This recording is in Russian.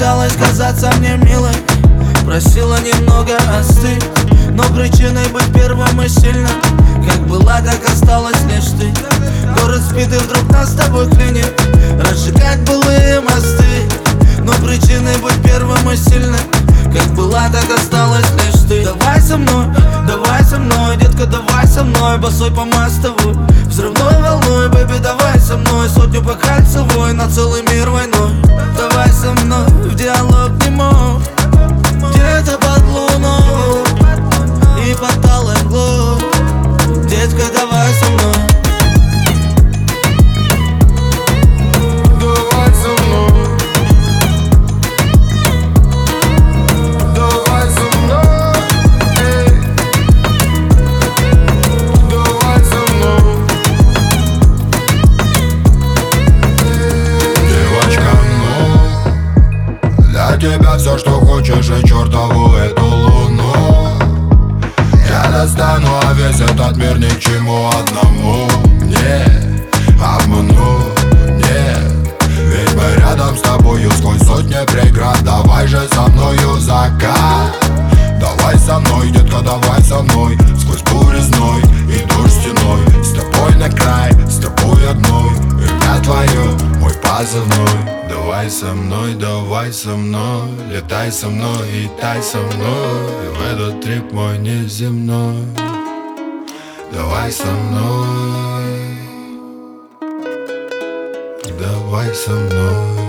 пыталась казаться мне милой, просила немного остыть, но причиной быть первым и сильным как была, так осталась лишь ты. Город спит и вдруг нас с тобой клинит, разжигать былые мосты, но причиной быть первым и сильным как была, так осталась лишь ты. Давай со мной, детка, давай со мной, босой по мостовой, взрывной волной, бэби, давай со мной, сотню по кольцевой, на целый мир войной. Давай со мной в диалог не мог, где-то под луной и под талой мглой. Детка, давай со мной. Давай со мной. Давай со мной. Эй. Давай со мной. Девочка, ну, для тебя все, что хочешь, и чертову эту луну я достану, а весь этот мир ни к чему одному не обману, нет. Ведь мы рядом с тобою сквозь сотни преград. Давай же со мною закат. Давай со мной, детка, давай со мной, сквозь бурю зной и дождь стеной. С тобой на край, с тобой одной, имя твое, мой позывной. Давай со мной, летай со мной и тай со мной в этот трип мой неземной. Давай со мной, давай со мной.